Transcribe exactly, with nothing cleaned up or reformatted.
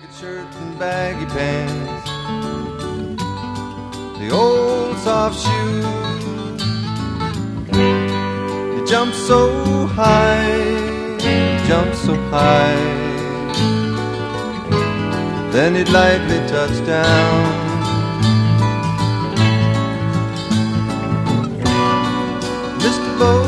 Shirt and baggy pants, the old soft shoes. You jump so high, jump so high, then you'd lightly touch down. Mister Bo